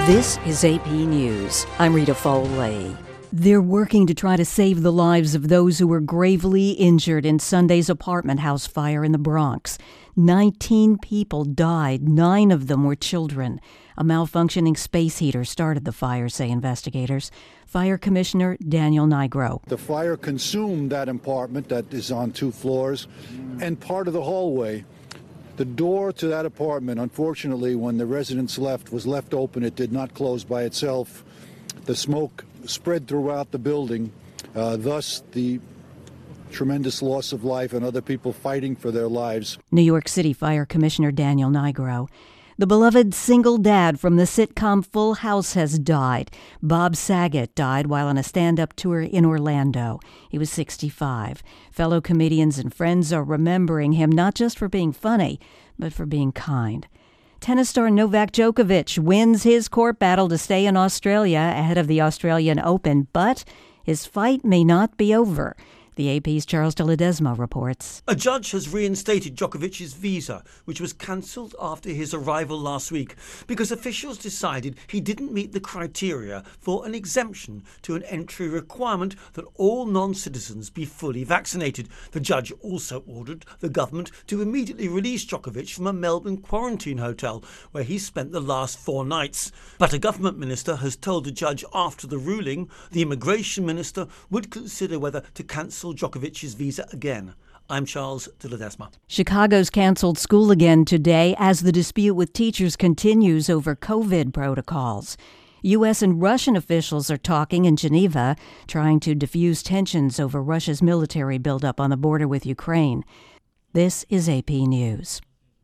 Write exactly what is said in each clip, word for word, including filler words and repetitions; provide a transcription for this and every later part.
This is A P News. I'm Rita Foley. They're working to try to save the lives of those who were gravely injured in Sunday's apartment house fire in the Bronx. Nineteen people died. Nine of them were children. A malfunctioning space heater started the fire, say investigators. Fire Commissioner Daniel Nigro. The fire consumed that apartment that is on two floors and part of the hallway. The door to that apartment, unfortunately, when the residents left, was left open. It did not close by itself. The smoke spread throughout the building, uh, thus the tremendous loss of life and other people fighting for their lives. New York City Fire Commissioner Daniel Nigro. The beloved single dad from the sitcom Full House has died. Bob Saget died while on a stand-up tour in Orlando. He was sixty-five. Fellow comedians and friends are remembering him not just for being funny, but for being kind. Tennis star Novak Djokovic wins his court battle to stay in Australia ahead of the Australian Open, but his fight may not be over. The A P's Charles de Ledesma reports. A judge has reinstated Djokovic's visa, which was cancelled after his arrival last week because officials decided he didn't meet the criteria for an exemption to an entry requirement that all non-citizens be fully vaccinated. The judge also ordered the government to immediately release Djokovic from a Melbourne quarantine hotel where he spent the last four nights. But a government minister has told the judge after the ruling the immigration minister would consider whether to cancel Djokovic's visa again. I'm Charles de Ledesma. Chicago's canceled school again today as the dispute with teachers continues over COVID protocols. U S and Russian officials are talking in Geneva, trying to diffuse tensions over Russia's military buildup on the border with Ukraine. This is A P News.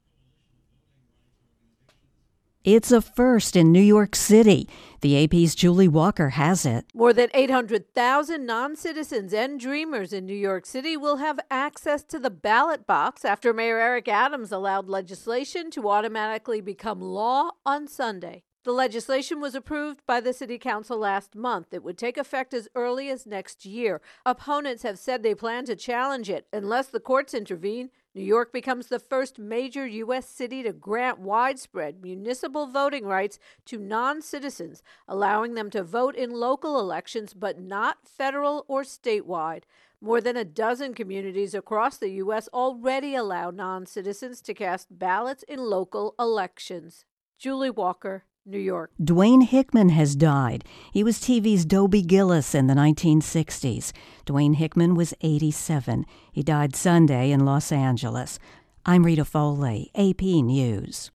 It's a first in New York City. The A P's Julie Walker has it. More than eight hundred thousand non-citizens and dreamers in New York City will have access to the ballot box after Mayor Eric Adams allowed legislation to automatically become law on Sunday. The legislation was approved by the City Council last month. It would take effect as early as next year. Opponents have said they plan to challenge it unless the courts intervene. New York becomes the first major U S city to grant widespread municipal voting rights to non-citizens, allowing them to vote in local elections but not federal or statewide. More than a dozen communities across the U S already allow non-citizens to cast ballots in local elections. Julie Walker, New York. Dwayne Hickman has died. He was T V's Dobie Gillis in the nineteen sixties. Dwayne Hickman was eighty-seven. He died Sunday in Los Angeles. I'm Rita Foley, A P News.